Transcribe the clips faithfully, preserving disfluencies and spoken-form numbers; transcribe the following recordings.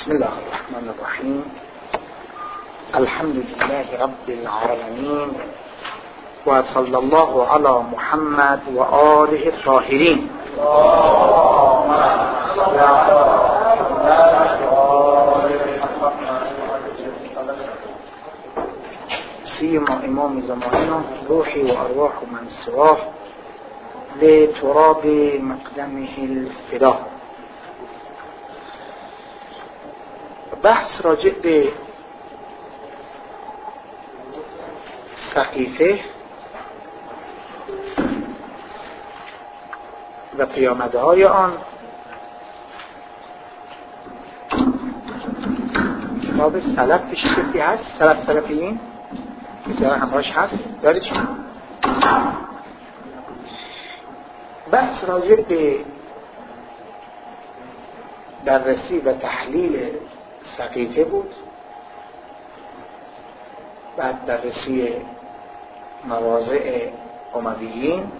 بسم الله الرحمن الرحیم. الحمد لله رب العالمین و صلی الله علی محمد و آله الطاهرین. سیما امام زماننا روحی و ارواح من سواه لتراب مقدمه الفدا. بحث راجع به سقیفه و پیامدهای آن. کتاب سلف پیش کسی هست؟ سلف سلفیین کسی همراهش هست؟ دارید شما؟ بحث راجع به بررسی و تحلیل سقیفه بود، بعد بررسی مواضع امویین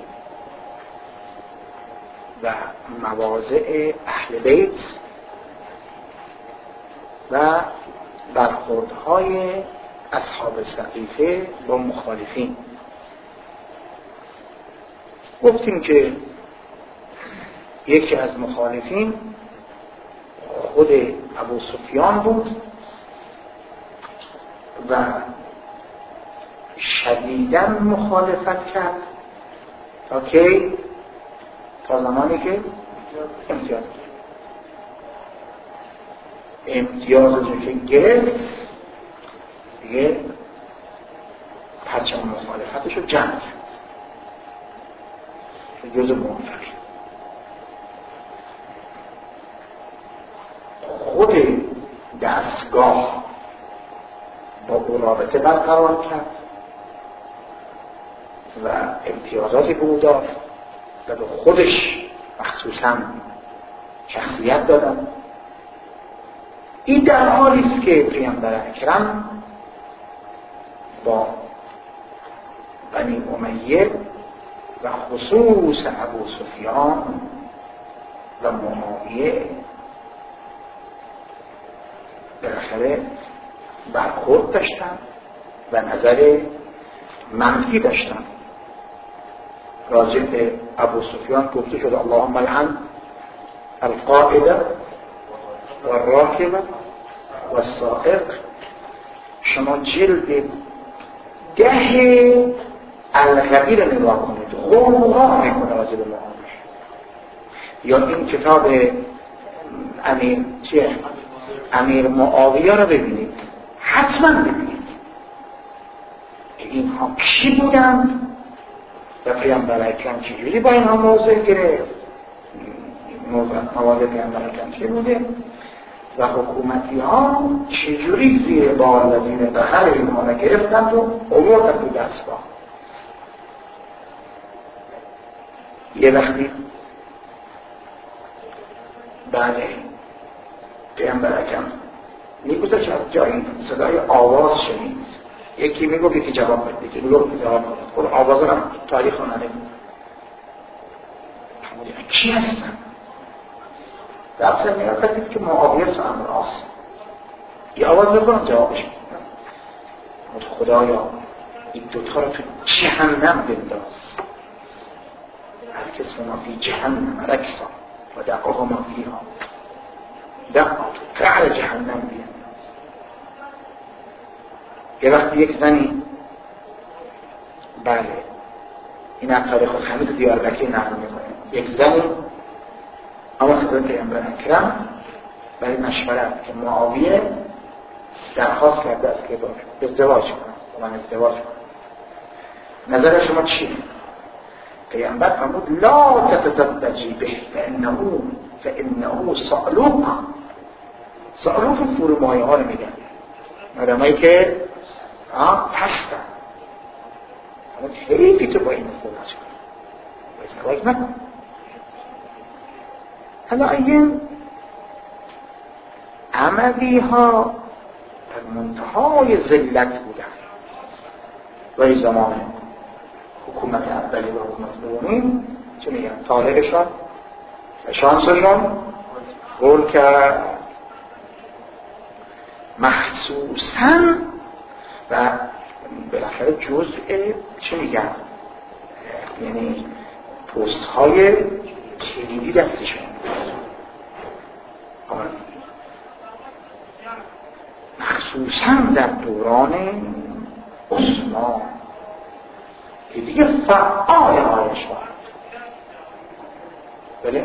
و مواضع اهل بیت و برخوردهای اصحاب سقیفه با مخالفین. گفتیم که یکی از مخالفین خود ابو سفیان بود و شدیداً مخالفت کرد تا که تا زمانی که امتیاز کرد امتیاز رو که گرفت دیگه پرچم مخالفتش رو جمع کرد که جز موافقی. خود دستگاه با اون رابطه برقرار کرد و امتیازاتی به او داد و به خودش مخصوصا شخصیت دادن. این در حالی است که پیامبر اکرم با بنی امیه و خصوص ابو سفیان و معاویه بالاخره برخورد داشتن و نظر منفی داشتن. راجع به ابو سفیان گفته شد اللهم لعن القائد و الراکب و السائق. شما جلد ده الغبی رو نگاه کنید، غوغا میکنه راجع به معاویه. یا این کتاب امیر چیه؟ امیر معاویه رو ببینید، حتما ببینید که اینها کی بودن و پیامبر اکرم چجوری با اینها موضع گرفت، موضع پیامبر اکرم چی بوده و حکومتی ها چجوری زیر بار و زیر بخر اینها رو گرفتند و آوردن تو دستگاه. یه وقتی بله پیامبر اکرم میگوزه که از جایی صدای آواز شنید، یکی میگو یکی جواب بده، یکی میگو یکی جواب بده. خود آواز رو تاریخ رو نده کی هستن؟ در اصل میگه کردید که معاویه سلام راست یه آواز بکنم جوابش میدن. خدایا این دوتا رو تو جهنم بنداز، از کس ما فی جهنم رکسا و دقاها ما فیها دقا تو قعر جهنم بینداز. یه وقتی یک زنی بله این از تاریخ خمیس دیاربکری نقل میکنه، یک زنی اما خدمت پیامبر اکرم برای مشورت که معاویه درخواست کرده است که با ازدواج کنم با من ازدواج کنم، نظر شما چیه؟ پیامبر فرمود لا تتزوجی به فانه فانه صعلوک. صعلوک فرومایه ها رو میگن، مردمایی که پستن. اما حیفی تو با این ازدواج کنم، با ازدواج نکن. حالا این عمدی ها در منتهای ذلت بودن و این زمان حکومت اولی و حکومت دومی چه میگن؟ طالعشان و شانسشان قول کرد مخصوصاً و بالاخره جزء چه میگم یعنی پست های کلیدی دستشون مخصوصاً در دوران عثمان که دیگه فعال آیش بود. بله؟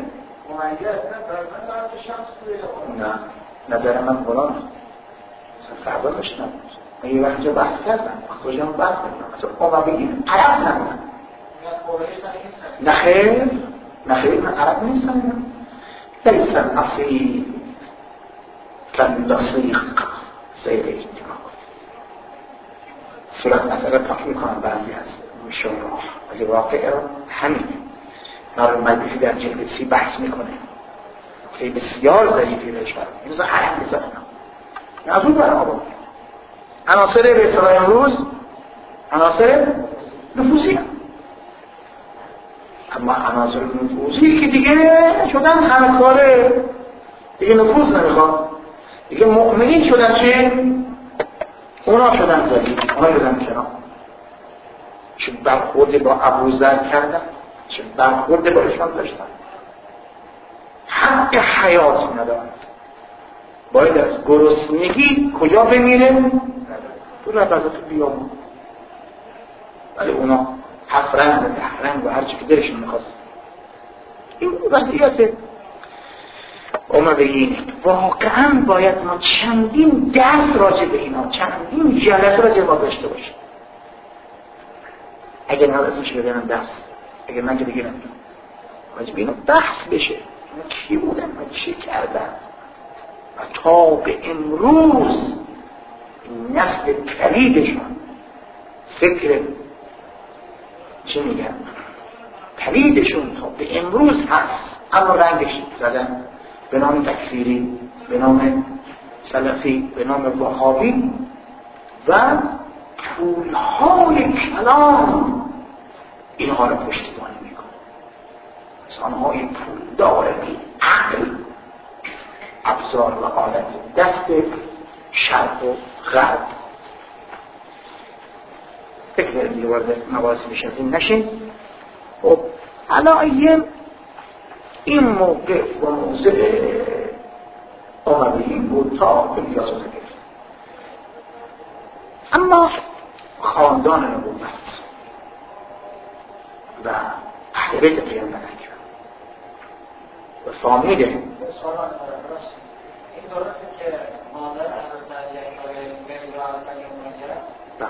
نه نظر من قرآن فردا داشتم من یه وقت جا بحث کردم کجا هم بحث کردم اصلا اوما بگیم عرب نبودم نخیر نخیر من عرب نیستم لیسن اصیل کاللصیق سیر اجتماع صورت مسئله پاک میکنم بعضی از شراح ولی واقع رو همینه نارو مجلسی در جلد سی بحث میکنه که بسیار ضعیفی بهش برم این روزا عرب نیستم از اون برم آبا عناصر به اصطلاح امروز عناصر نفوذی هم. اما عناصر نفوذی که دیگه شدن همه کاره دیگه نفوذ نمیخواد دیگه مؤمنین شدن چه؟ اونا شدن ضعیف اونا شدن کنار چه برخورد با ابوذر کردن چه برخورد با ایشان داشتن حق حیات ندارد باید از گرسنگی کجا بمیره؟ تو ربضات بیامون ولی اونا هفت رنگ و ده رنگ و هرچی که دلشون میخواست این وضعیته اما بگید واقعا باید ما چندین درس راجع به اینا چندین جلسه راجع ما داشته باشیم اگر نه ازش بدنم درس اگر من که دیگه نمیدونم راجع به اینا بحث بشه اینا کی بودن و چی کردن و تا به امروز نسل پلیدشون فکر چی میگن پلیدشون تا به امروز هست اما رنگش زدن به نام تکفیری به نام سلفی به نام وهابی و پولهای کلام اینها رو پشتیبانی میکنه انسانهای پولدار بی عقل ابزار و آلت دست شرق و غرب فکر دیگه وارد مباحث بشیم نشین خب علایه این موقع و موضع آمدهی بود تا الیاس رو گرفت اما خاندان نبوت و اهل بیت پیامبر اکرم و فامیل این درسته که مادر حضرت علی اکبر میرا پیامبر گرفت؟ بله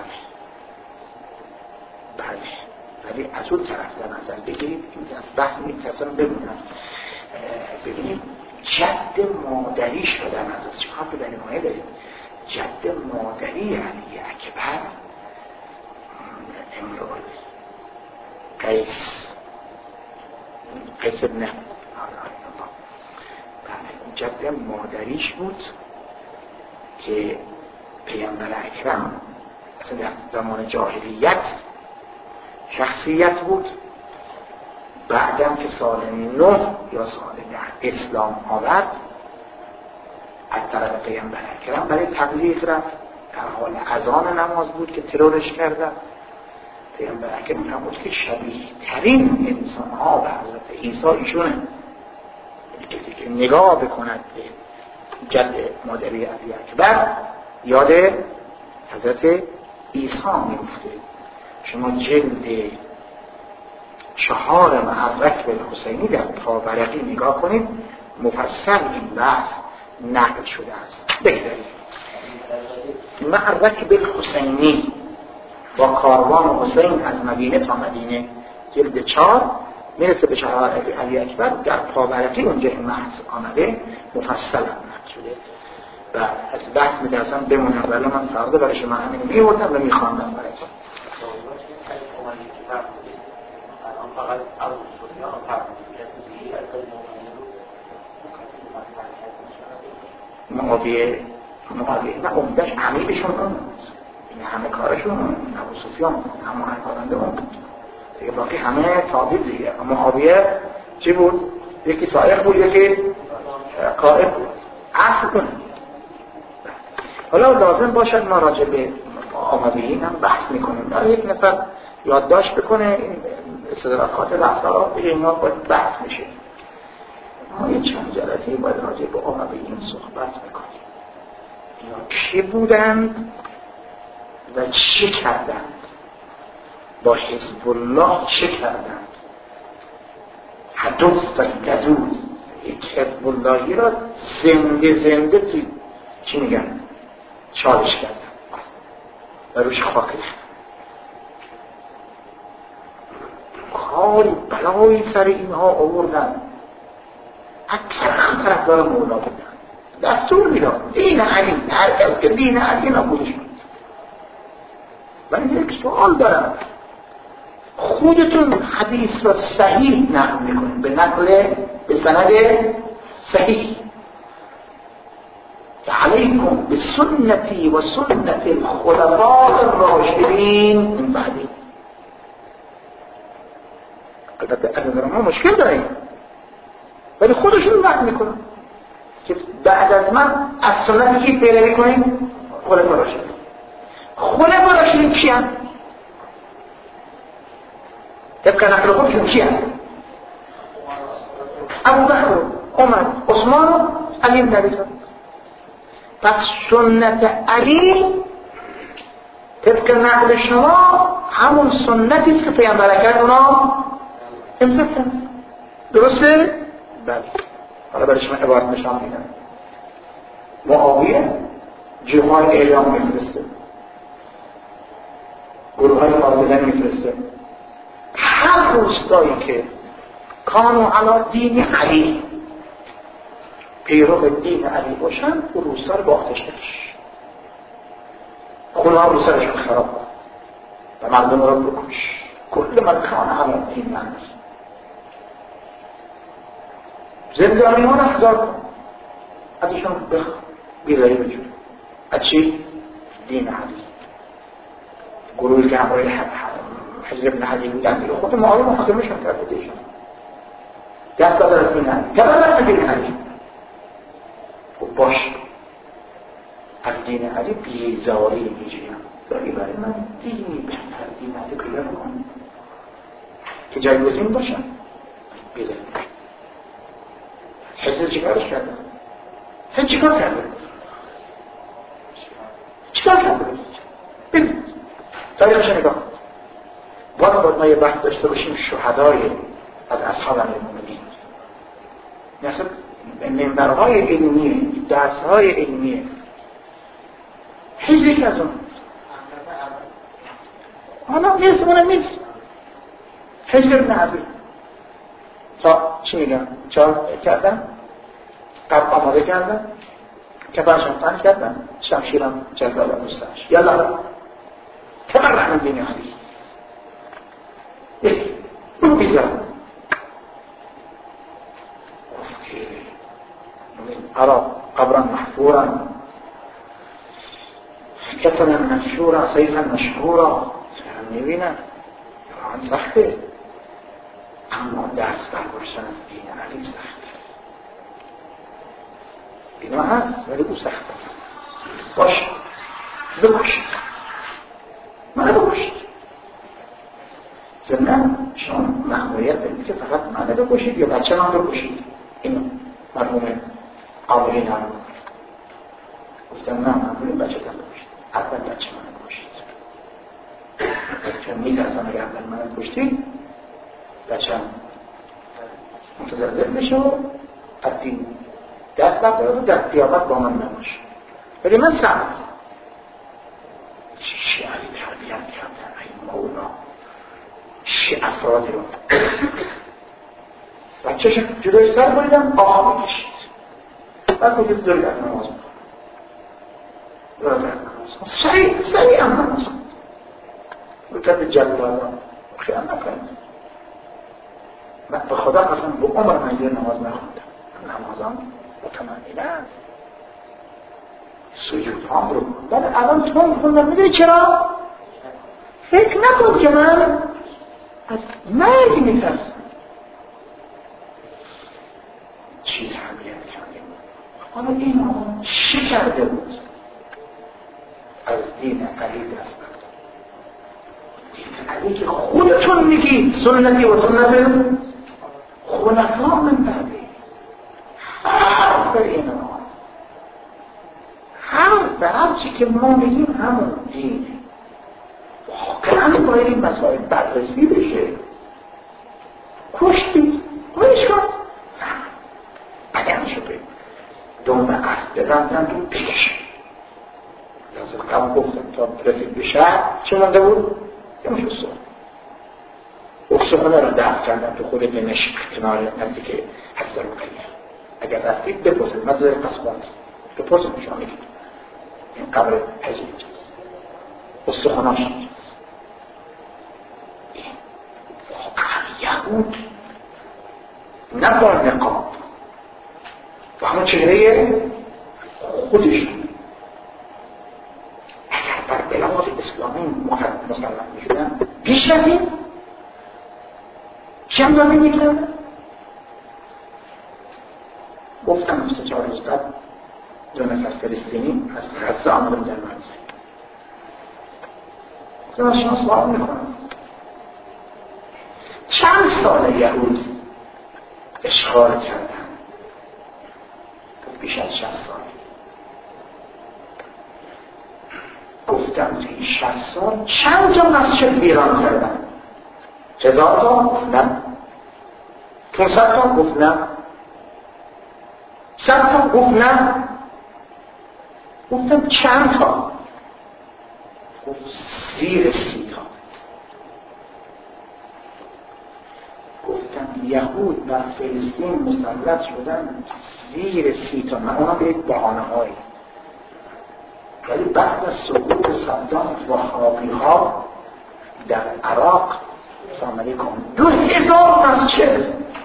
بله ولی از اون طرف در نظر بگیرید این از بحث میترسم بمونم ببینید جد مادری شدن از چه خواهد به نمایه دارید جد مادری علی اکبر امروز قیس قیس ابن جد مادریش بود که پیامبر اکرم اصلا در زمان جاهلیت شخصیت بود بعدم که سال نه یا سال ده اسلام آورد از طرف پیامبر اکرم برای تبلیغ رفت در حال اذان نماز بود که ترورش کردن پیامبر اکرم فرمود که شبیه ترین انسان ها به حضرت عیسی ایشونه کسی که نگاه بکند به جد مادری علی اکبر یاد حضرت عیسی میفته شما جلد چهار محرک بالحسینی در پاورقی نگاه کنید مفصل این بحث نقل شده است بگذارید محرک بالحسینی با کاروان حسین از مدینه تا مدینه جلد چهار میرسه به شهادت علی اکبر در پاورقی اونجا این بحث آمده مفصل نقل شده و از بحث میترسم بمونم ولی من فردا برای شما همین میوردم و میخواندم برایتون فقط عرض شدیان رو فرمودید معاویه معاویه نه عمدش عمیدشون اون این همه کارشون ابو سفیان همه کارنده اون دیگه باقی همه تابع دیگه معاویه چی بود؟ یکی سائق بود یکی قائد بود اصل کنه حالا لازم باشد ما راجع به آمده‌این هم بحث میکنیم، در یک نفر یادداشت بکنه این استدراکات رفتارات به اینا باید بحث میشه. ما یه چند جلسه باید راجع به آمده‌ین صحبت میکنیم. اینا کی بودند و چه کردند، با حزب الله چه کردند. حدوث و گدوز یک حزب اللهی را زنده زنده توی چی میگن چالش کردن و روش خاک ریختن. کاری بلایی سر اینها آوردن. اکثر هم طرفدار مولا بودن، دستور میداد دین علی، هر کس که دین علی نبودش بود. ولی یک سوال دارم، خودتون حدیث را صحیح نقل میکنید به نقل به سند صحیح. علیکم بسنتی و سنت الخلفاء الراشدین من بعدی. البته از نظر ما مشکل داریم، ولی خودشون نقل میکنن که بعد از من از سنت کی پیروی کنیم؟ خلفاء راشدین. خلفاء راشدین کیان؟ طبق نقل خودشون کیان؟ ابو بکر، عمر، عثمان، علی بن ابی طالب. پس سنت علی طبق نقل شما همون سنتی است که پیامبر کرد اونا امضا کرد. درسته؟ بله. حالا برای شما عبارت نشان میدم. معاویه جمعه اعلام میفرسته، گروه های قاضلان میفرسته، هر روستایی که کانو علی دین علی پیرو دین علی باشن و روستا رو با آتش بکش، خونه ها رو سرشون خراب کن و مردم رو بکش. کل من کان علی دین من زندانی ها رو احضار کن، ازشون بیزایی بجود. از چی؟ دین علی. گروهی که همراه حجر ابن حدی بودن دیگه خود معاویه محاکمه‌شون کرده دیشون دست دادن از دین علی. تبرک دین علی. خب باش، از دین علی بیزاری میجویم، ولی برای من دینی بهتر دین علی پیدا کنم که جایگزین باشم. بیزاری حضر چیکارش کردن؟ حضر چیکار کرده؟ چیکار کرده؟ ببین تاریخش نگاه. باید باید ما یه بحث داشته باشیم شهدای از اصحاب امیرالمومنین، مثل منبرهای علمیه، درسهای علمیه. حضر یک از اون حالا نیست، اونم نیست. حضر ابن عبی تا چی میگم؟ چهار کردن، قبل آماده کردن، کفرشون تن کردن، شمشیرم جلد آدم مستش یالا تبرع من دین علی. یکی اونو بیزارم گفت که عرب قبرا محفورا کتنا منشورا سیفا مشهورا. میبینن قرآن سخته، اما دست برگشتن از دین علی سخته. اینا هست ولی او سخته. باش بکشید، منو بکشید. ضمناً شما مأموریت دارید که فقط منو بکشید یا بچه من بکشید. اینو مرحوم قابلی نرم گفتن نه مأموری بچه تن بکشید، اول بچه منو بکشید. چون میترسم اگر اول منو بکشید بچه هم متزلزل بشه و قدیم دست بردارد و در قیامت با من نباشه. ولی من سعی چی علی تربیت کردن ای مولا، چی افرادی رو بچه‌ش جلوی سر بریدم آقا میکشید، بعد میگه داری در نماز بکن، داری در نماز بکن، سریع سریع هم نماز بکن، بکرد جلوالا خیال نکنید. من به خدا قسم به عمر من یه نماز نخوندم، نمازم متمنیدن سجود هم رو، ولی الان تون خوندم. میدونی چرا؟ فکر نکن که من از مرگ میترسم. چی تربیت کردیم؟ حالا این چی کرده بود؟ از دین علی دست بردار. دین علی که خودتون میگید سنتی و سنت خلفا من بعدی، حرف اینا حرف به هر چی که ما میگیم همون دینه. واقعا باید این مسائل بررسی بشه. کشتی رویش کن اگر شده دوم اصل ببندن رو بکشن. از قبل گفتم تا رسید به شهر چه مانده بود؟ یه مش اصول اصولانه رو دفت کردن تو خود دمشق کنار نزدیک حفظ رقیه. اگر رفتید بپرسید مزار قصبات بپرسید شما میگید این قبر حجی اینجاست، استخوناش اینجاست. واقعا یهود نه با نقاب و همون چهره خودشون اگر بر بلاد اسلامی مسلط میشدن بیش از این چه هم دامی میکردن؟ گفتم سه چهار روز قبل دو نفر فلسطینی از غزه آمدن در منزل. گفتم از شما سوال میکنم چند سال یهود اشغال کردن؟ بیش از شصت سال. گفتم که این شصت سال چند جا مسجد ویران کردن؟ هزار تا؟ گفت نه. پونصد تا؟ گفت نه. صد تا؟ گفت نه. گفتم چند تا؟ گفت زیر سی تا. گفتم یهود بر فلسطین مسلط شدن زیر سی تا. من اونا به یک بحانه هایی، ولی بعد از سقوط صدام وهابی ها در عراق سلام علیکم دو هزار مسجد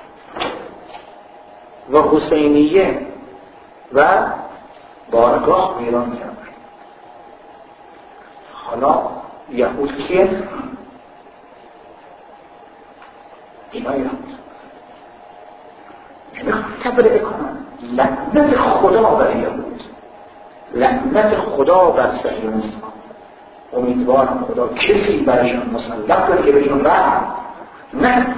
و حسینیه و بارگاه ویران کردن. حالا یهود کیه؟ اینا یهود. میخوام تبرئه کنم لعنت خدا بر یهود، لعنت خدا بر صهیونیسم. امیدوارم خدا کسی برشان مسلط کنه که بهشون رحم نه.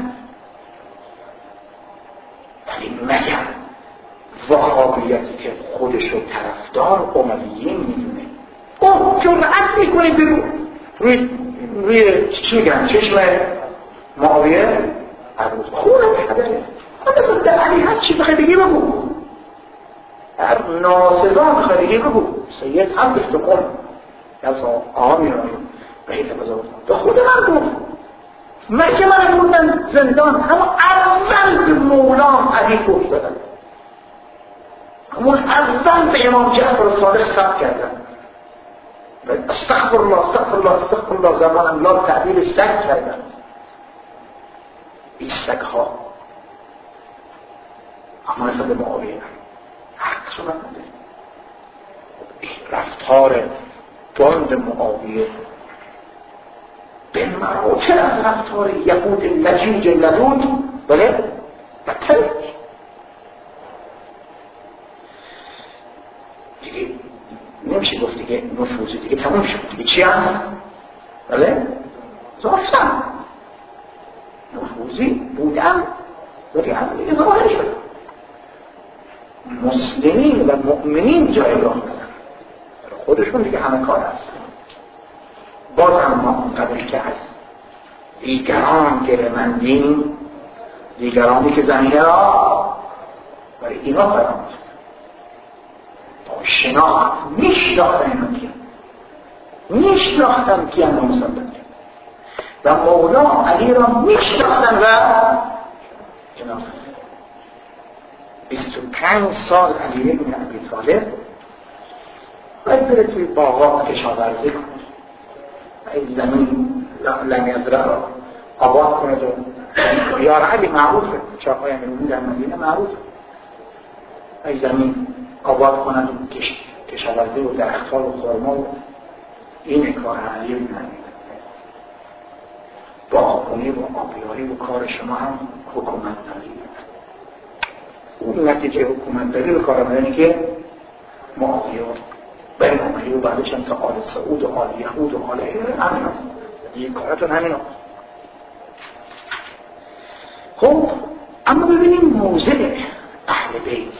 ولی مگر وهابیتی که خودش رو طرفدار امویین میدونه اون جرأت میکنه بگو روی روی چی میگن چشم معاویه عروض خونه پدره حالا در علی هر چی بخوای بگی بگو، هر ناسزا بخوای بگی بگو. سید هم بشت کن از آقا میرانیم بهیت بزرگ به خود من گفت من که من بودن زندان اما اول به مولام علی گفت دادن، همون اول به امام جعفر صادق ثبت کردن استغفر الله استغفر الله استغفر الله زمان الله تعبیر سگ کردن. این سگ ها اما نسبت به معاویه حق صورت نده. رفتار باند معاویه به مراتب از رفتار یهود لجوج لدود بله بدتر دیگه نمیشه گفت دیگه نفوذی دیگه تموم شد دیگه چی هم بله ظافتم نفوذی بودم ولی از دیگه ظاهر شد. مسلمین و مؤمنین جایگاه دارن خودشون دیگه همه کار هست. باز هم ما قبل که از دیگران گرمندین دیگرانی که زمینه را برای اینا فرامد با شناخت میشناختن اینا کیم میشناختن کیم و مسلط و مولا علی را میشناختن و جناختن. بیست و پنج سال علی بن ابی طالب باید بره توی باغات کشاورزی کنه، این زمین لمیزره را آباد کنه و یار علی معروفه چاقای امیرالمومنین در مدینه معروفه این زمین آباد کنه و کشاورزی و درخت‌ها و خرما و این کار علی بن ابی با آبونی و آبیاری و کار شما هم حکومت داری. اون نتیجه حکومت داری و کار آمدنی که معاویه بین اومد و بعدش هم تا آل سعود و آل یهود و آل همین هست دیگه کارتون همین هست. خب اما ببینیم موضع اهل بیت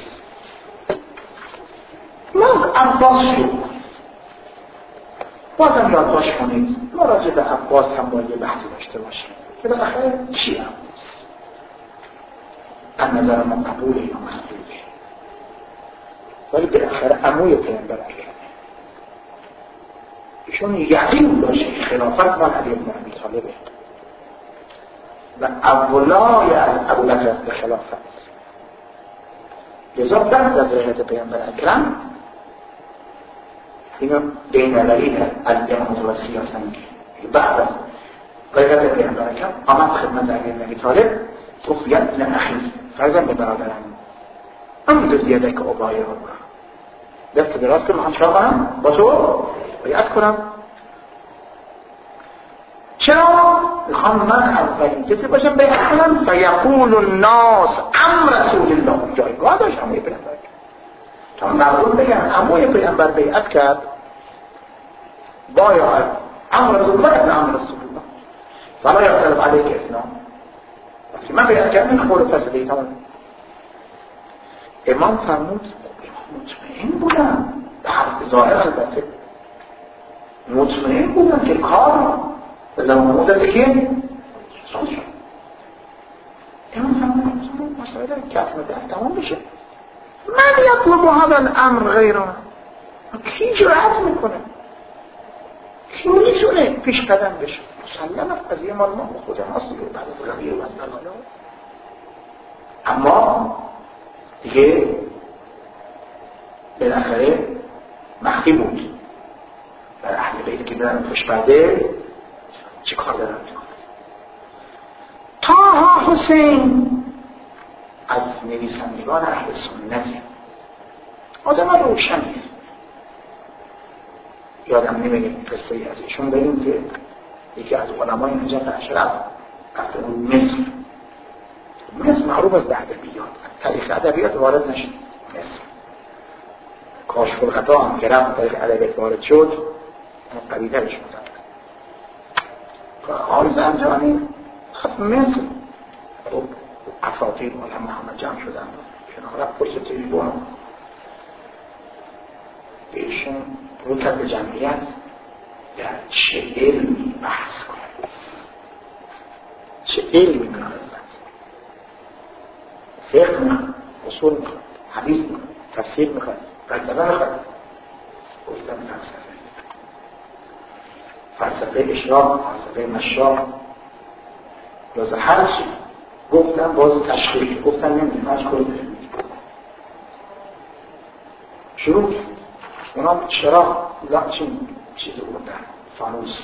ما عباس شد بازم یادداشت کنید ما راجع به عباس هم باید یه بحثی داشته باشیم که بالاخره چی عباس از نظر ما قبوله یا مقبوله ولی بالاخره عموی پیامبر اکرمه ایشون یقین داشت خلافت مال علی بن ابی طالبه و اولای از ابوبکر به خلافت لذا بعد از رحلت پیامبر اکرم اینو بین‌المللی از امامت و سیاست میگه بعد از رحلت پیامبر اکرم آمد خدمت علی بن ابی طالب گفت یا ابن اخی فرزند به برادرم امد زیادک ابایه رو دست دراز کنم هم چرا کنم با تو بیعت کنم چرا؟ میخوام من اولین کسی باشم بیعت کنم فیقول الناس ام رسول الله جایگاه داشت عموی پیامبر تا مردم بگن عموی پیامبر بیعت کرد باید ام رسول الله ابن ام رسول الله فلا یختلف علیک اسلام وقتی من بیعت کردم خور فسده تمام امام فرمود مطمئن بودم به حرف ظاهر البته مطمئن بودم که کار به زمان مدت که سال شد امام فرمود مسئله کف مدت تمام بشه من یطلب هذا الامر غیره کی جرأت میکنه کی میتونه پیش قدم بشه مسلم است قضیه مال ما خود ماست دیگه بعد از غیر و از بلالا اما دیگه بالاخره مخفی بود در اهل بیت که برن پشت پرده چه کار دارن میکنن. طه حسین از نویسندگان اهل سنتی آدم روشنیه یادم نمیگه قصه ای از ایشون بریم که یکی از علمای نجات اشرف رفته بود مصر مصر معروف است به ادبیات تاریخ ادبیات وارد نشد مصر کاشف الخطا هم که رفت تاریخ ادبیات وارد شد قوی ترش بودن آل زنجانی خب مصر خب اساطیر علم محمد جمع شدن شنها رفت پشت تلیفون بهشون رو کرد به جمعیت در چه علمی بحث کنید چه علمی میکنه فقه میکنه اصول میکنه حدیث میکنه تفسیر میکنه فلسفه میکنه گفتم فلسفه فلسفه اشراق فلسفه مشاق لازم هر چی گفتم باز تشکیل گفتم نمیدونم از کل بفهمید شروع اونا چرا لحچین چیز بردن فانوس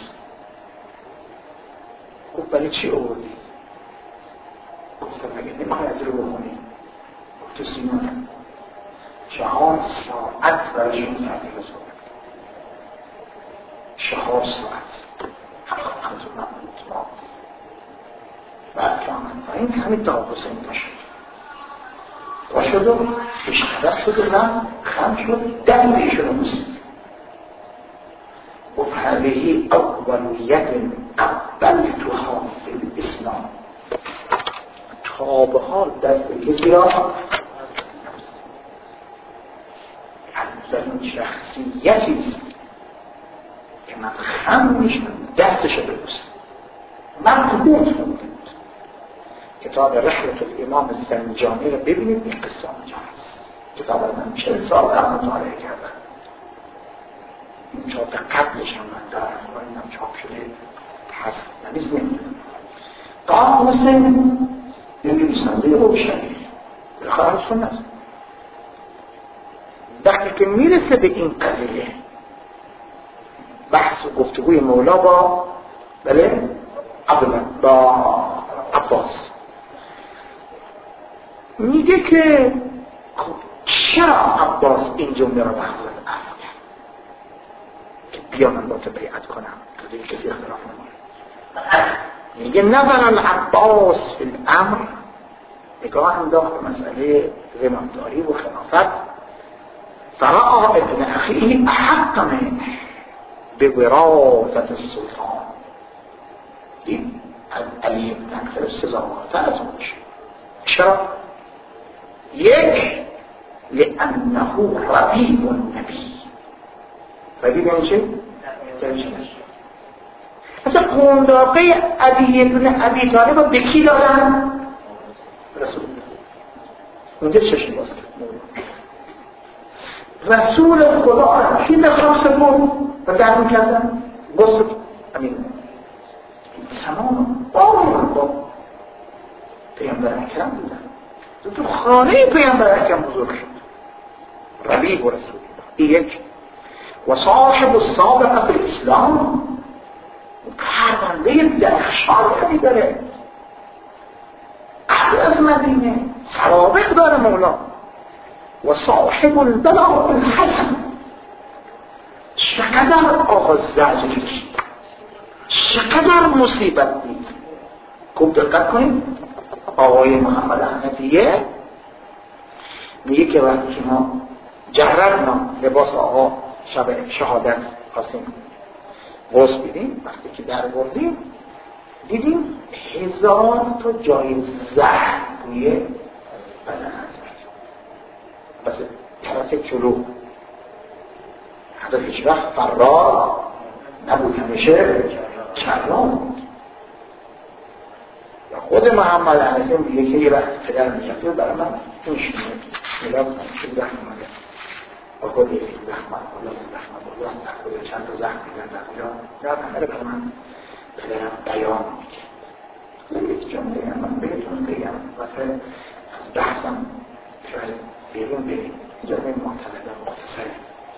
گفت بلی چی آوردید گفتم اگه نمیخوای از رو بکنی تو سیمان چهار ساعت برایشون تحقیق صحبت چهار ساعت همزون نمید ما بعد که آمد و این همین تا حسین باشد باشد و پیشقدر شد و رم خم شد دلیشون رو موسید و هذه اولیت اول تو حافظ اسلام تا به حال دست کسی را اولین شخصیتیست که من خم میشم دستشو ببوسم مقبوط بود. کتاب رحلت الامام الزنجانی رو ببینید این قصه آنجا هست. کتاب من چهل سال قبل مطالعه کردم. این چاپ قبلش هم من دارم و این هم چاپ شده هست نمیز نمیدونم. طه حسین یه نویسنده روشنی بخواهد سنت وقتی که میرسه به این قضیه بحث و گفتگوی مولا با بله عبدالله با عباس میگه که خب چرا عباس این جمله رو به حضرت عرض کرد که بیا من با تو بیعت کنم تو دیگه کسی اختلاف نمونه میگه نظر العباس فی الامر نگاه انداخت به مسئله زمامداری و خلافت فرأى ابن اخیه احق منه به وراثت السلطان. این علی ابن اکثر سزاوارتر از اون میشه. چرا؟ یک، لأنه ربیب النبی. ربیب یعنی چه؟ اصلا قونداقه علی ابن ابی طالب رو به کی دادن؟ رسول اونجا چشم باز کرد. رسول خدا را کی نخواست بود و دعوی کردن؟ گفت امین تمام عمر با پیامبر اکرم بودن، تو خانه پیامبر اکرم بزرگ شد. ربیب و رسول یک. و صاحب السابقه فی الاسلام، پرونده درخشانی داره، قبل از مدینه سوابق داره مولا. و صاحب البلاء الحسن، چقدر آقا زجر کشید، چقدر مصیبت دید. خوب دقت کنید، آقای محمد حنفیه میگه که وقتی که ما جردنا لباس آقا شب شهادت خواستیم غسل بدیم، وقتی که در بردیم دیدیم هزار تا جای زهر روی بدن هست، بس طرف جلو. حضرت هیچ وقت فرار نبود، همیشه چرام بود. و خود محمد حنفی میگه که یه وقت پدر میگفته برای من این شده ملا بودم شده زخم اومده و خود یکی زخم بالا زخم بالا خود چند تا زخم میزن در کجا یا همه برای من پدرم بیان میکرد. یک جمعه من بهتون بگم وقتی از بحثم شاید بیرون بریم جمعه معتقد مختصره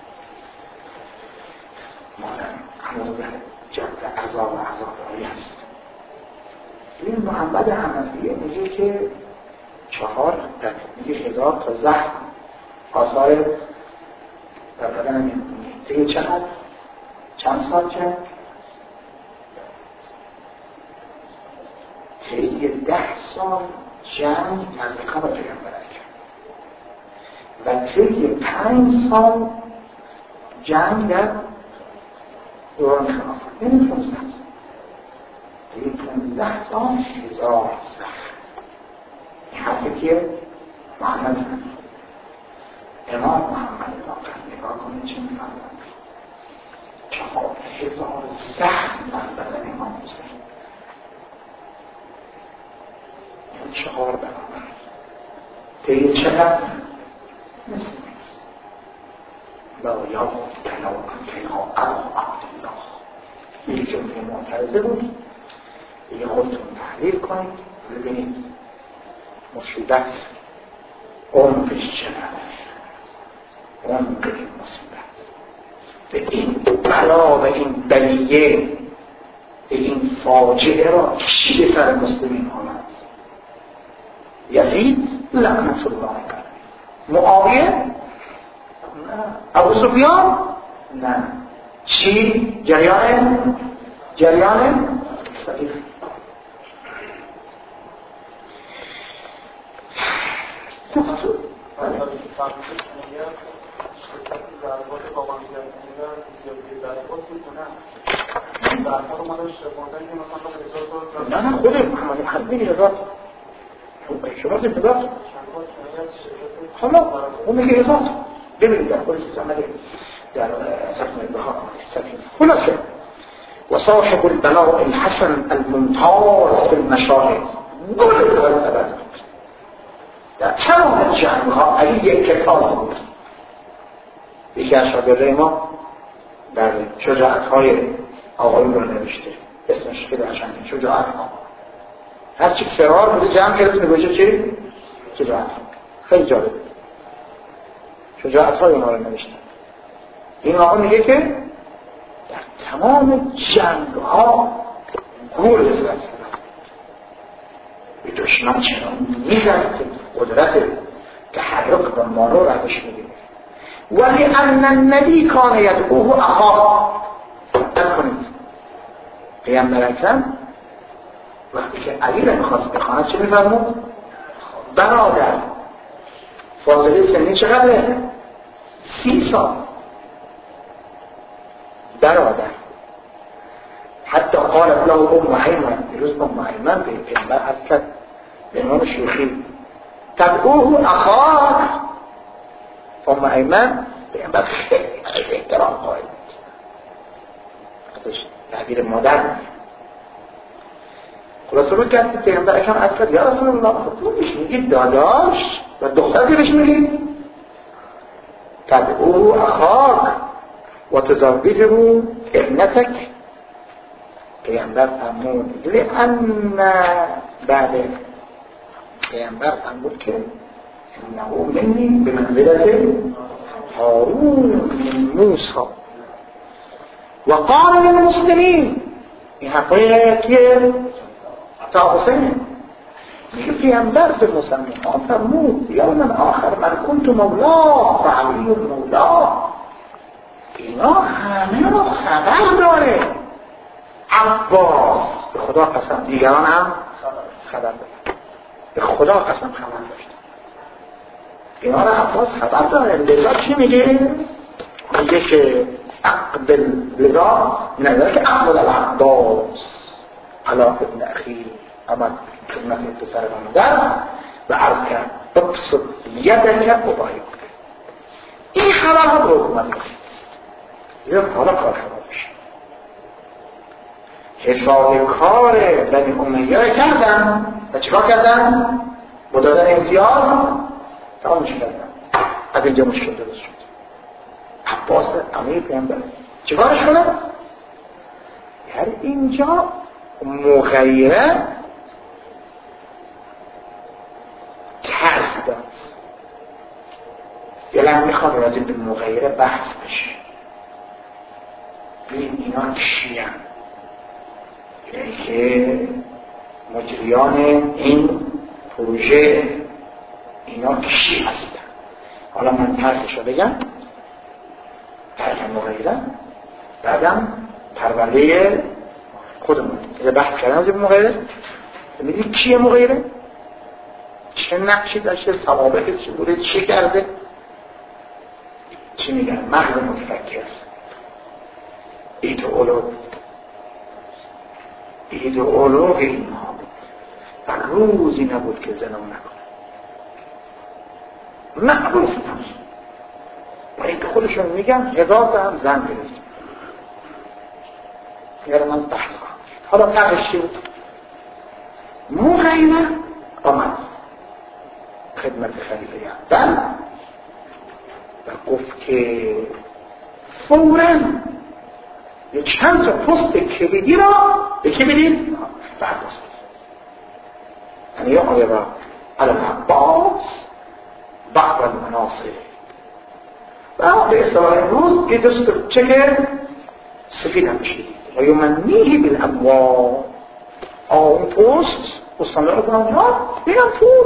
مادر هنوز در جبر عذاب و عذابداری هست. این محمد حنفیه میگه که چهار در میگه هزار تا زخم آثار در بدن میمونه. دیگه چقدر؟ چند سال چند؟ طی ده سال جنگ نزدیکان رو پیغمبر کرد و طی پنج سال جنگ در دوران خلافت، یعنی پونزده سال. طی پونزده سال هزار زخم. این حرفی که محمد هم امام محمد باقر نگاه کنید چه می‌فرماید. چهار هزار زخم در بدن امام حسین، یعنی چهار برابر. طی چقدر؟ مثل نیست. لا یاد کلاکن کلا ابا عبدالله. این جمله معترضه بود. دیگه خودتون تحلیل کنید ببینید مصیبت عمقش چقدر، عمق این مصیبت به این بلا و این بلیه به این فاجعه را چی به سر مسلمین آمد؟ یزید لعنت الله علیه، معاویه نه، ابو سفیان نه، چی؟ جریان جریان صحیح. دکتر نه نه خود محمد حبیبی هزار شما زید هزار حالا اون میگه هزار ببینید در خود سیستمه در سفن البحار سفن خلاصه. وصاحب البلاء الحسن الممتاز في المشاهد گل والعبد. در تمام جنگ ها علی یک کتاز بود. یکی از شاگردای ما در شجاعت های آقایون رو نوشته، اسمش خیلی قشنگه، شجاعت ها. هرچی فرار بوده جمع کرده نوشته چی؟ شجاعت ها. خیلی جالب. شجاعت های اونها رو نوشته. این آقا میگه که در تمام جنگ ها گول زد به دشمن چنان میزد که قدرت تحرک و مانو را ازش میگیره. ولی ان النبی کان یدعوه اخاه. دقت کنید پیامبر اکرم وقتی که علی را میخواست بخواند چه میفرمود؟ برادر. فاصله سنی چقدره؟ سی سال برادر. حتی قالت له ام ایمن، روز ام ایمن به پیغمبر عرض کرد به عنوان شوخی تدعوه اخاک. ام ایمن پیغمبر خیلی احترام قائل بود، ازش تعبیر مادر خلاصه رو کرد. پیغمبر اکرم عرض کرد یا رسول الله خودتون بهش میگید داداش و دختر که بهش میگید تدعوه اخاک و تزوجه ابنتک. پیغمبر فرمود لأن بعد پیغمبر فرمود که انه منی به منزلت هارون من موسی و قال للمسلمین. این حرفای که تا حسین میگه پیغمبر به مسلمان فرمود یا من آخر من کنت مولا و علی مولا. اینا همه رو خبر داره. عباس به خدا قسم، دیگران هم خبر داره، به خدا قسم خبر داشت. اینا رو عباس خبر داره. لذا چی میگه؟ میگه که اقبل لذا نظر که اقبل العباس علا ابن اخیر آمد خدمت پسر مادر و عرض کرد ببسط یدک مبایک. این خبرها به حکومت رسید. یه حالا کار خبر بشه. حساب کار بنی امیه رو کردن و چیکار کردن؟ با دادن امتیاز تمامش کردن. از اینجا مشکل درست شد. عباس امیر پیغمبر چیکارش کنه؟ هر اینجا مغیره ترس داد. دلم میخواد راجع به مغیره بحث بشه. ببین اینا چیه؟ یعنی که مجریان این پروژه اینا کی هستن؟ حالا من طرحش رو بگم، طرح مغیره، بعدم پرونده خودمون یه بحث کردم از این مغیره. میدید کیه مغیره؟ چه نقشی داشته؟ سوابقش چی بوده؟ چی کرده؟ چی میگن؟ مغز متفکر، ایدئولوگ ایدئولوگ اینها بود و روزی نبود که زنا نکنه. معروف نبود. و اینکه خودشون میگن هزار تا هم زن گرفت. یعنی من بحث کنم. حالا طرحش چی بود؟ مغیره آمد خدمت خلیفه اول و گفت که فوراً یه چند تا پست کلیدی را به که بدید؟ برداشت. یعنی یا آقای را علم عباس بعض المناصر و به اصطلاح امروز یه دست چکر سفید هم بشید و یمنیه بالاموال. اون پست استانده رو کنم ها بگم پول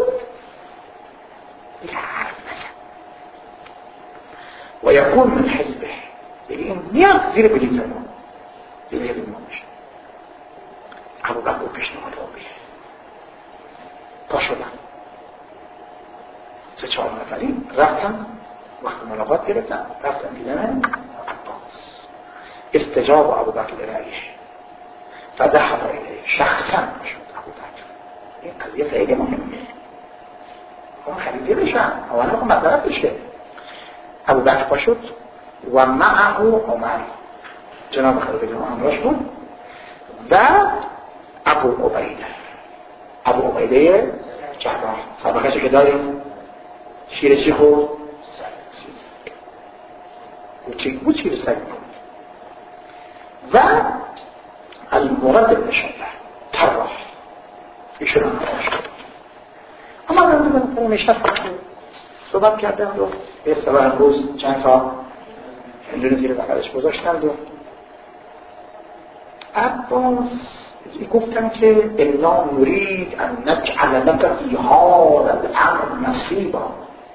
و یکون من حزبه بگیم میاد زیر بلیت رو زیر امامش. ابو بکر پیشنهاد رو بیه تا شدن سه چهار نفری رفتن، وقت ملاقات گرفتن رفتن دیدن عباس. استجاب ابو بکر لرأیه فذهب الیه شخصا شد ابو بکر. این قضیه خیلی مهمه. اون خلیفه بشن اولا خب مطلب بشه. ابو بکر پاشد و معه عمر جناب خلیفه جمعه همراهش بود و ابو عبیده ابو عبیده جراح. سابقه که داریم شیر چی خود؟ سگ بود. شیر سگ بود. و المرد ابن شبه طراح ایشون هم طراح شد. اما من بودم کنم نشست صحبت کردن و به اصطلاح امروز چند تا هندونه زیر بغلش گذاشتند و عباس گفتن که انا نرید ان نجعل لك فی هذا الامر نصیبا.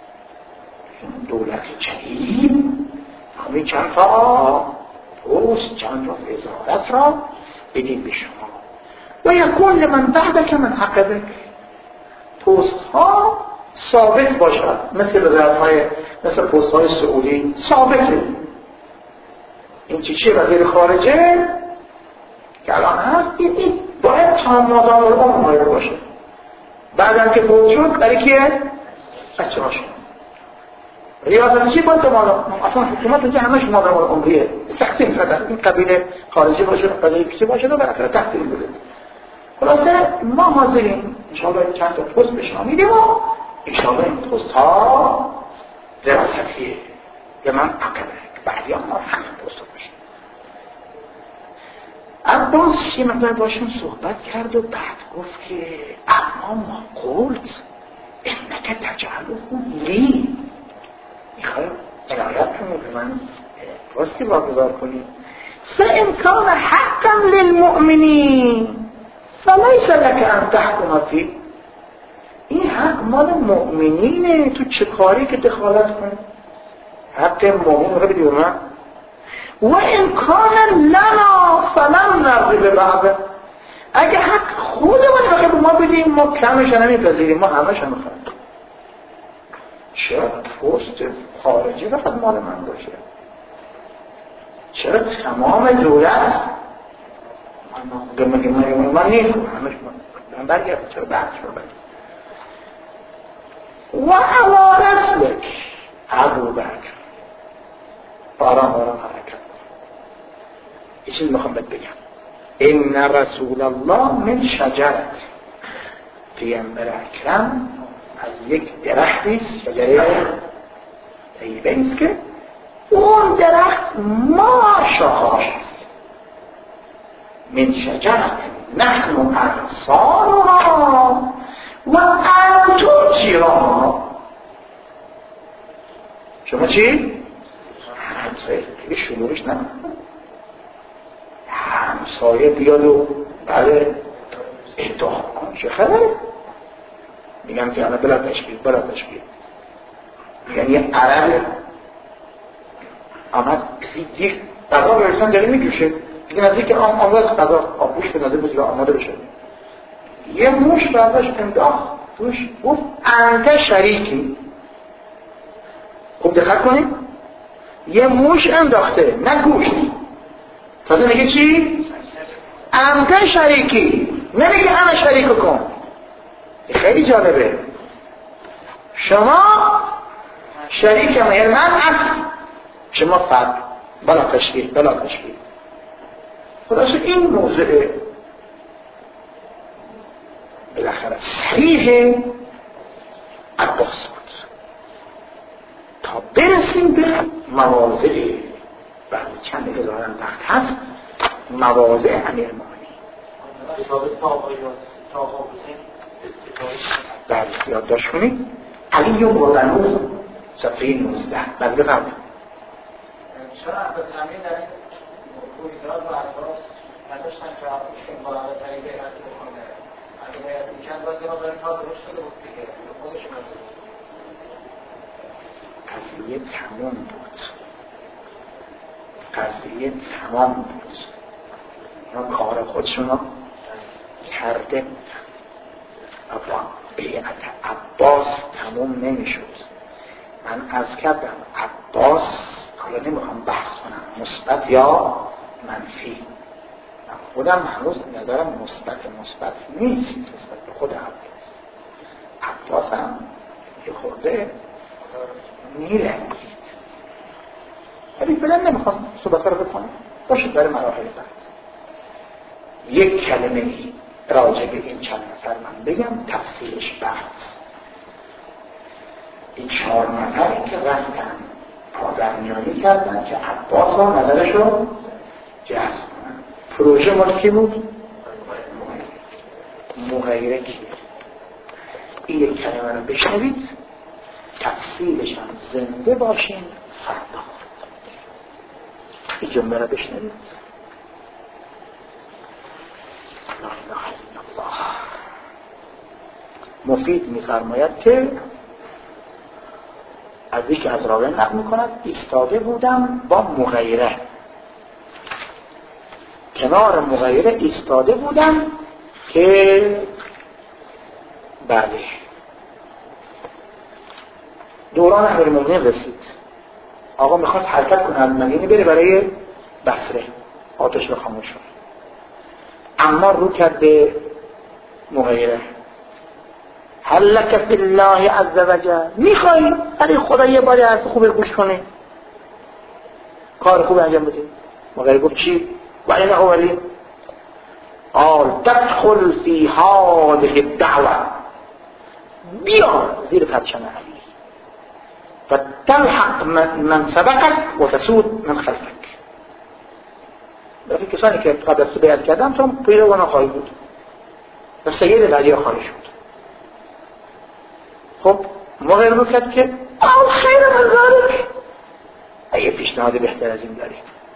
دولت جدید همین چند تا پست چند تا وزارت را بدید به شما و یکون لمن بعدک من عقبک. پست ها ثابت باشد، مثل وزارت‌های مثل پست‌های سعودی ثابته. این چی چیه وزیر خارجه که الان هست، این باید تا مادام العمر باید باشه. بعدم که فوت شد برای کیه؟ بچه هاش. ریاست چی باید مادام، اصلا حکومت اینجا همش مادام العمریه، تقسیم شده، این قبیله خارجی باشه قبیله پیشی باشه و بالاخره تقسیم بده. خلاصه ما حاضریم انشاءالله چند تا پست بشما میدیم و انشاءالله این پست ها دراستیه که من عقبه که بعدی هم ما همین پست رو بشیم. عباس یه مقدار باشون صحبت کرد و بعد گفت که اما ما قلت انکه تجعله لی، میخوایم عنایت کنید که من پستی واگذار کنید. فإن كان حقا للمؤمنين فلیس لك ان تحکم فیه. این حق مال مؤمنینه، تو چه کاری که دخالت کنی؟ حق مؤمن رو بدی به من. و ان کان لنا فلم نرضی ببعضه، اگه حق خودمون بخواه به ما بدیم ما کمش نمیپذیریم، ما همش هم میخوایم. چرا پست خارجی فقط مال من باشه؟ چرا تمام دولت من من من من نیست همش من برگرد؟ چرا بحث رو برگرد؟ و علا رسلک ابو بکر آرام آرام حرکت. یه چیز میخوام بهت بگم، این رسول الله من شجرت، پیامبر اکرم از یک درختی است، شجره طیبه است که اون درخت ما شاخه‌اش است. من شجرت نحن انصارها و انتم جیرانها. شما چی؟ همسایه که شلوغش نمید، همسایه بیاد و بله ادعا کن چه خبره؟ میگم که انا بلا تشکیل بلا تشکیل، میگن یه عرب آمد یک قضا برسان داره میجوشه، دیگه نزدیک که آمد قضا آبوش به نظر بود یا آماده بشه، یه موش برداشت انداخت توش، گفت انت شریکی. خوب دقت کنید، یه موش انداخته نه گوشت، تازه میگه چی؟ انت شریکی، نمیگه انا شریک کن. خیلی جالبه، شما شریکم، یعنی من اصل شما فرد بلا تشکیل بلا تشکیل. خلاصه این موضوع بالاخره صحیح عباس بود تا برسیم به مواضع بعد چند هزاران وقت هست مواضع امیر مومنین. بله یادداشت کنید. علی و بنو صفحه نوزده. بله بفرمایید. چرا از زمین در این رویداد و عباس نداشتن که این بالا طریقه حتی بکنه؟ اگه باید میکن باید اینا برای کار درست شده بود دیگه خودشون از بود. قضیه تمام بود، قضیه تمام بود، اینا کار خودشون رو کرده بودن. اما بیعت عباس تمام نمیشد. من عرض کردم عباس، حالا نمیخوام بحث کنم مثبت یا منفی، خودم هنوز نظرم مثبت مثبت نیست نسبت به خود عباس. عباس هم یه خورده میرنگید، ولی فعلا نمیخوام صحبت رو بکنم، باشید برای مراحل بعد. یک کلمه ای راجع به این چند نفر من بگم، تفصیلش بعد. این چهار نفری که رفتن پادرمیانی کردن که عباس ها نظرش رو جذب کنن. پروژه مال کی بود؟ مغیره کیه؟ این یک کلمه رو بشنوید، تفصیلش هم زنده باشین فردا. این جمله رو بشنوید. لا اله الا الله. مفید می‌فرماید که از یک از راوی نقل می‌کند ایستاده بودم با مغیره، کنار مغیره ایستاده بودم که بله دوران امیرالمومنین رسید، آقا میخواست حرکت کنه از مدینه بره برای بصره، آتش رو خاموش شد. اما رو کرد به مغیره، هل لک فی الله عز وجل، میخوایی برای خدا یه باری حرف خوب گوش کنی، کار خوب انجام بدی؟ مغیره گفت چی؟ و این اولی قال تدخل فی هذه الدعوه، بیا زیر پرچم علی و تلحق من سبقك و تسود من خلفك. برای کسانی که قبل از تو بیعت کردن تو پیروان خواهی بود و سید ولی خواهی شد. خب مغیر رو کرد که آه خیر من ذالک، اگه پیشنهاد بهتر از این داری.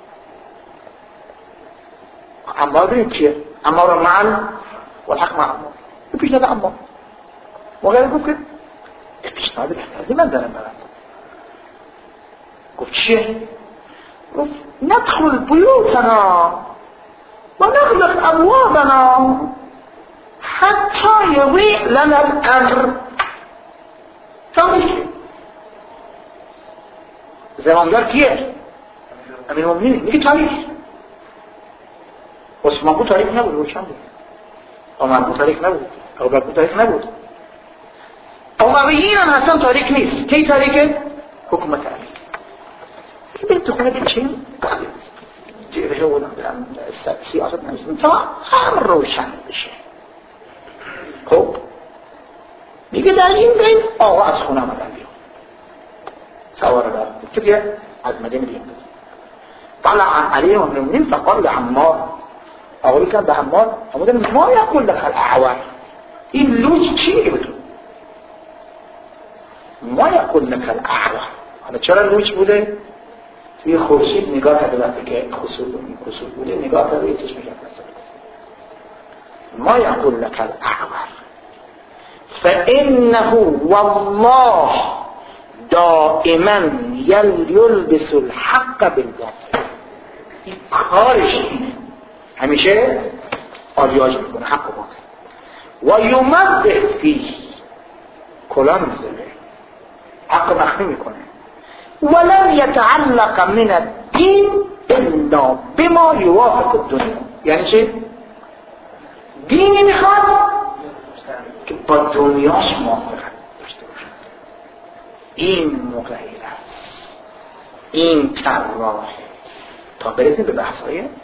عمار ببین چیه؟ عمار معل و الحق مع عمار، این پیشنهاد عمار. مغیر گفت که پیشنهاد بهتر از این من دارم برم. گفت چیه؟ گفت ندخل بیوتنا و نغلق ابوابنا حتی یضیع لنا الامر. تاریخ زماندار کیه؟ امیرالمومنین. میگه تاریخ عثمان بود تاریخ نبود، روشن بود. عمر بود تاریخ نبود، ابوبکر بود تاریخ نبود. امویین هم اصلا تاریخ نیست. کی تاریخه؟ حکومت علی. این تو خونه بچین جیرش رو بودم برم سیاست نمیشیم تا هم روشن بشه. خب میگه در این بین آقا از خونه آمدن بیان سواره دارم که بیا از مدینه بیان. طلع علیه و المؤمنین فقال لعمار، آقا بکن به عمار آمدن ما یقول لك الاعور، این لوچ چی میگه بتون؟ ما یقول لك الاعور. حالا چرا لوچ بوده؟ توی خورشید نگاه کرده وقتی که خصوص خصوص بوده نگاه کرده روی چشم کرده. ما یقول لك الاعور فانه والله دائما یلبس الحق بالباطل. این کارش اینه، همیشه آلیاژ میکنه حق و باطل. و یمده فیه، کلاه میزنه، حق مخفی میکنه. ولن يتعلق من الدين الا بما يوافق الدنيا. یعنی چه؟ دینی میخواد که با دنیاش موافقت داشته باشد. این مغیره است، این طراحه. تا برسیم به بحث‌های